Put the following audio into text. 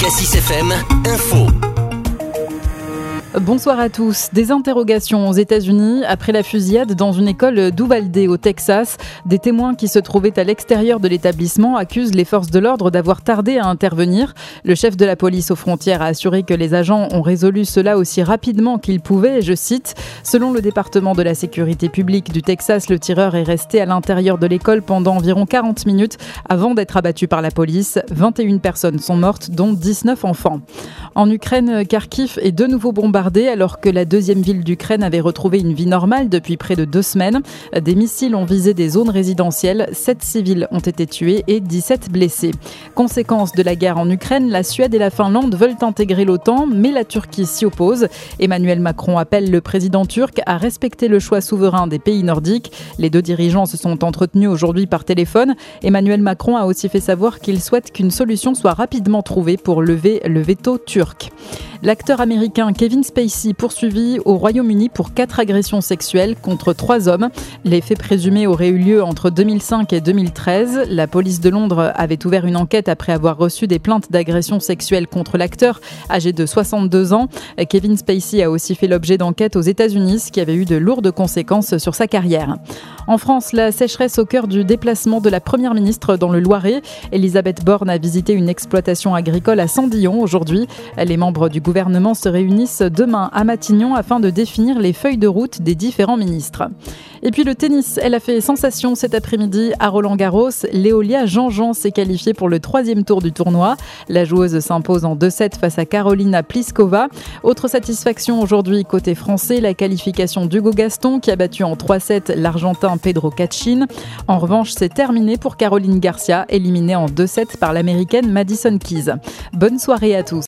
Cassis FM Info. Bonsoir à tous. Des interrogations aux États-Unis après la fusillade dans une école d'Uvalde au Texas. Des témoins qui se trouvaient à l'extérieur de l'établissement accusent les forces de l'ordre d'avoir tardé à intervenir. Le chef de la police aux frontières a assuré que les agents ont résolu cela aussi rapidement qu'ils pouvaient. Je cite, « Selon le département de la sécurité publique du Texas, le tireur est resté à l'intérieur de l'école pendant environ 40 minutes avant d'être abattu par la police. 21 personnes sont mortes, dont 19 enfants. » En Ukraine, Kharkiv est de nouveau bombardé alors que la deuxième ville d'Ukraine avait retrouvé une vie normale depuis près de 2 semaines. Des missiles ont visé des zones résidentielles, 7 civils ont été tués et 17 blessés. Conséquence de la guerre en Ukraine, la Suède et la Finlande veulent intégrer l'OTAN, mais la Turquie s'y oppose. Emmanuel Macron appelle le président turc à respecter le choix souverain des pays nordiques. Les deux dirigeants se sont entretenus aujourd'hui par téléphone. Emmanuel Macron a aussi fait savoir qu'il souhaite qu'une solution soit rapidement trouvée pour lever le veto turc. L'acteur américain Kevin Spacey poursuivi au Royaume-Uni pour 4 agressions sexuelles contre 3 hommes. Les faits présumés auraient eu lieu entre 2005 et 2013. La police de Londres avait ouvert une enquête après avoir reçu des plaintes d'agressions sexuelles contre l'acteur âgé de 62 ans. Kevin Spacey a aussi fait l'objet d'enquêtes aux États-Unis, ce qui avait eu de lourdes conséquences sur sa carrière. En France, la sécheresse au cœur du déplacement de la Première ministre dans le Loiret. Elisabeth Borne a visité une exploitation agricole à Sandillon aujourd'hui. Les membres du gouvernement se réunissent demain à Matignon afin de définir les feuilles de route des différents ministres. Et puis le tennis, elle a fait sensation cet après-midi à Roland-Garros. Léolia Jean-Jean s'est qualifiée pour le 3e tour du tournoi. La joueuse s'impose en 2-7 face à Karolina Pliskova. Autre satisfaction aujourd'hui côté français, la qualification d'Hugo Gaston qui a battu en 3-7 l'Argentin Pedro Cachin. En revanche, c'est terminé pour Caroline Garcia, éliminée en 2-7 par l'Américaine Madison Keys. Bonne soirée à tous.